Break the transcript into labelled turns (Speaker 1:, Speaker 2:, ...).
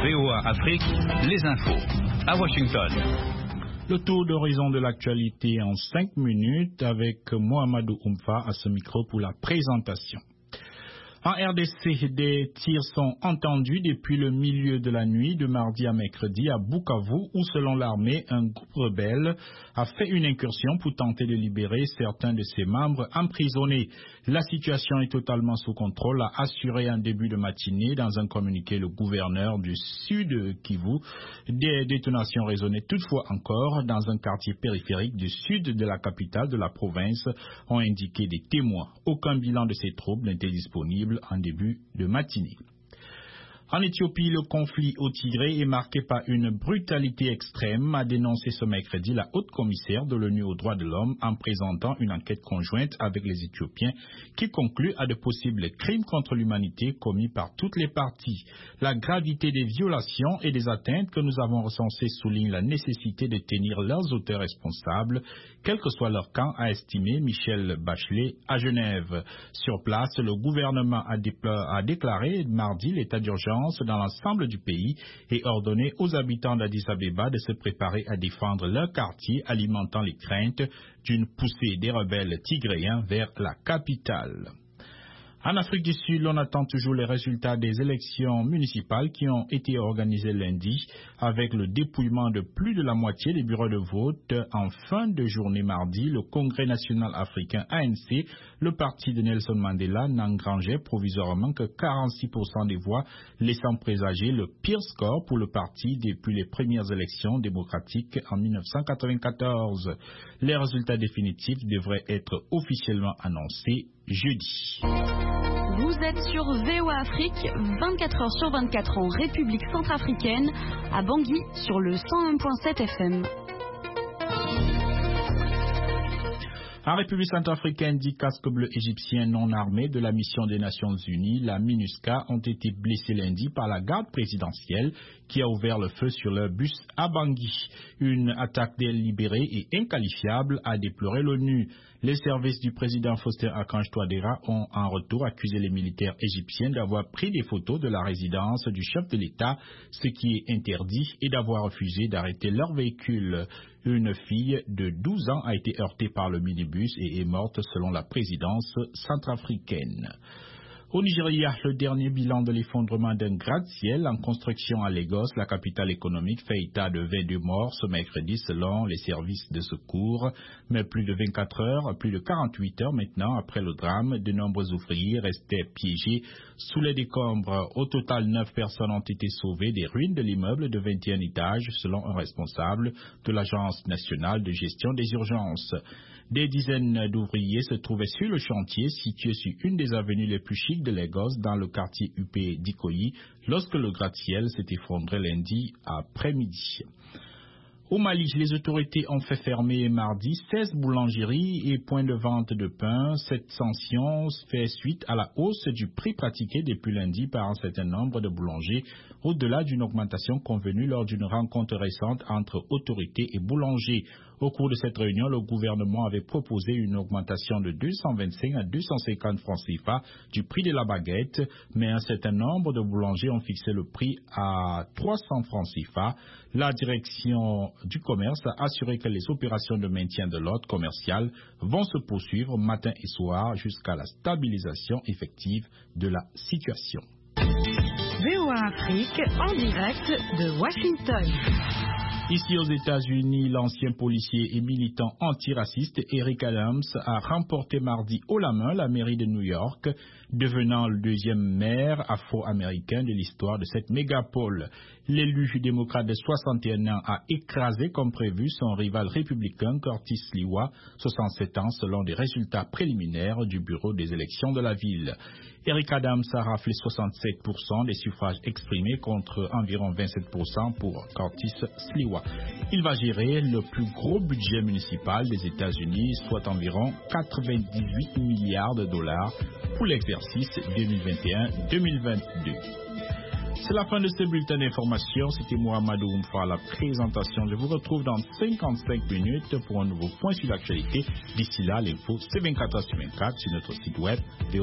Speaker 1: VOA Afrique, les infos. À Washington.
Speaker 2: Le tour d'horizon de l'actualité en 5 minutes avec Mohamedou Oumfa à ce micro pour la présentation. En RDC, des tirs sont entendus depuis le milieu de la nuit de mardi à mercredi à Bukavu où, selon l'armée, un groupe rebelle a fait une incursion pour tenter de libérer certains de ses membres emprisonnés. La situation est totalement sous contrôle, a assuré en début de matinée dans un communiqué le gouverneur du sud Kivu. Des détonations résonnaient toutefois encore dans un quartier périphérique du sud de la capitale de la province, ont indiqué des témoins. Aucun bilan de ces troubles n'était disponible en début de matinée. En Éthiopie, le conflit au Tigré est marqué par une brutalité extrême, a dénoncé ce mercredi la haute commissaire de l'ONU aux droits de l'homme en présentant une enquête conjointe avec les Éthiopiens qui conclut à de possibles crimes contre l'humanité commis par toutes les parties. La gravité des violations et des atteintes que nous avons recensées souligne la nécessité de tenir leurs auteurs responsables, quel que soit leur camp, a estimé Michelle Bachelet à Genève. Sur place, le gouvernement a déclaré mardi l'état d'urgence dans l'ensemble du pays et ordonné aux habitants d'Addis Abeba de se préparer à défendre leur quartier, alimentant les craintes d'une poussée des rebelles tigréens vers la capitale. En Afrique du Sud, l'on attend toujours les résultats des élections municipales qui ont été organisées lundi avec le dépouillement de plus de la moitié des bureaux de vote. En fin de journée mardi, le Congrès national africain ANC, le parti de Nelson Mandela, n'engrangeait provisoirement que 46% des voix, laissant présager le pire score pour le parti depuis les premières élections démocratiques en 1994. Les résultats définitifs devraient être officiellement annoncés jeudi.
Speaker 3: Vous êtes sur VOA Afrique, 24 heures sur 24 en République centrafricaine, à Bangui sur le 101.7 FM.
Speaker 2: En République centrafricaine, 10 casques bleus égyptiens non armés de la mission des Nations Unies, la MINUSCA, ont été blessés lundi par la garde présidentielle qui a ouvert le feu sur leur bus à Bangui. Une attaque délibérée et inqualifiable, a déploré l'ONU. Les services du président Faustin Archange Touadéra ont en retour accusé les militaires égyptiens d'avoir pris des photos de la résidence du chef de l'État, ce qui est interdit, et d'avoir refusé d'arrêter leur véhicule. Une fille de 12 ans a été heurtée par le minibus et est morte selon la présidence centrafricaine. Au Nigeria, le dernier bilan de l'effondrement d'un gratte-ciel en construction à Lagos, la capitale économique, fait état de 22 morts ce mercredi selon les services de secours. Mais plus de 24 heures, plus de 48 heures maintenant après le drame, de nombreux ouvriers restaient piégés sous les décombres. Au total, 9 personnes ont été sauvées des ruines de l'immeuble de 21 étages selon un responsable de l'Agence nationale de gestion des urgences. Des dizaines d'ouvriers se trouvaient sur le chantier situé sur une des avenues les plus chics de Lagos dans le quartier UP d'Ikoyi lorsque le gratte-ciel s'est effondré lundi après-midi. Au Mali, les autorités ont fait fermer mardi 16 boulangeries et points de vente de pain. Cette sanction fait suite à la hausse du prix pratiqué depuis lundi par un certain nombre de boulangers, au-delà d'une augmentation convenue lors d'une rencontre récente entre autorités et boulangers. Au cours de cette réunion, le gouvernement avait proposé une augmentation de 225 à 250 francs CFA du prix de la baguette, mais un certain nombre de boulangers ont fixé le prix à 300 francs CFA. La direction du commerce a assuré que les opérations de maintien de l'ordre commercial vont se poursuivre matin et soir jusqu'à la stabilisation effective de la situation.
Speaker 3: VOA Afrique en direct de Washington.
Speaker 2: Ici aux États-Unis, l'ancien policier et militant antiraciste Eric Adams a remporté mardi haut la main la mairie de New York, devenant le deuxième maire afro-américain de l'histoire de cette mégapole. L'élu démocrate de 61 ans a écrasé comme prévu son rival républicain Curtis Sliwa, 67 ans selon des résultats préliminaires du bureau des élections de la ville. Eric Adams a raflé 67% des suffrages exprimés contre environ 27% pour Curtis Sliwa. Il va gérer le plus gros budget municipal des États-Unis, soit environ 98 milliards de dollars pour l'exercice 2021-2022. C'est la fin de ce bulletin d'information. C'était Mohamedou Oumfa à la présentation. Je vous retrouve dans 55 minutes pour un nouveau point sur l'actualité. D'ici là, l'info c'est 24h sur 24 sur notre site web